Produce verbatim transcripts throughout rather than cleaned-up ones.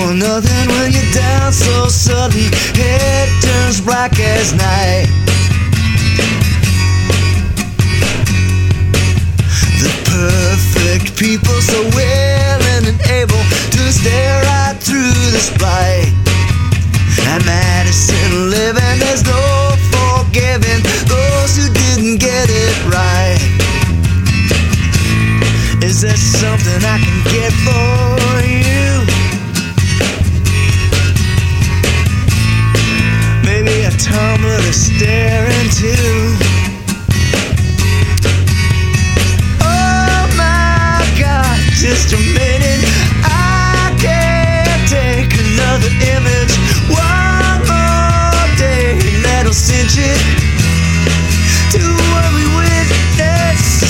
for nothing when you're down so sudden. Head turns black as night. The perfect people so willing and able to stare right through this blight. At Madison living, there's no forgiving those who didn't get it right. Is there something I can get for you? Maybe a tumbler to stare into. Oh my God, just a minute, I can't take another image. One more day and that'll cinch it to what we witnessed.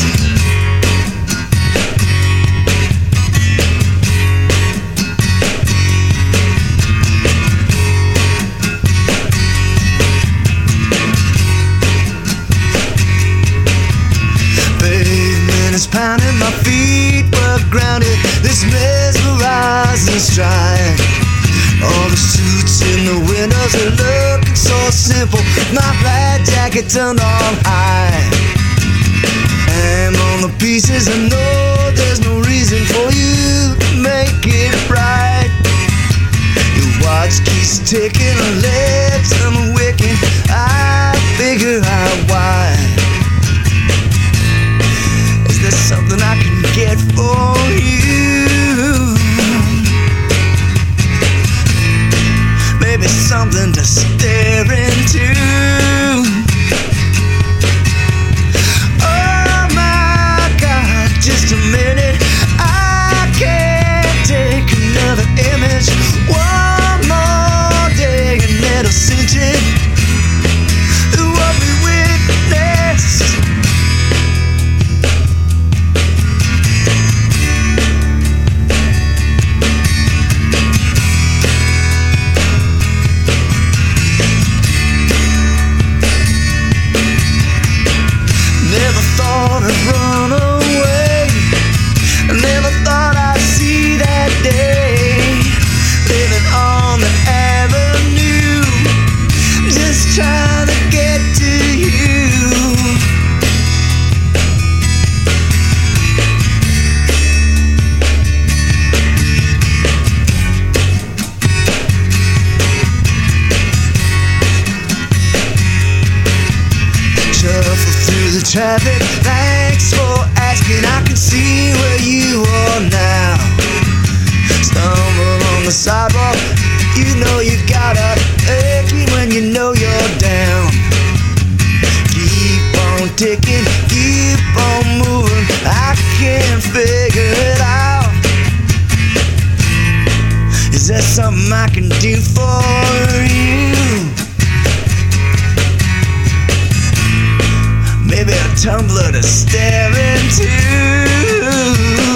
Pounding, my feet were grounded. This mesmerizing stride. All the suits in the windows are looking so simple. My black jacket turned on high. I'm on the pieces. I know there's no reason for you to make it right. Your watch keeps ticking, her legs I'm wicking. I figure out why. There's something I can get for you. Maybe something to stare into. Oh my God, just a minute, I can't take another image. One more day and it'll cinch it. What we witnessed. Run away. I never thought I'd see that day. Living on the avenue, just trying to get to you. Shuffle through the traffic. Thanks for asking, I can see where you are now. Stumble on the sidewalk, you know you gotta take me when you know you're down. Keep on ticking, keep on moving, I can't figure it out. Is there something I can do for you? Maybe a tumbler to stare into.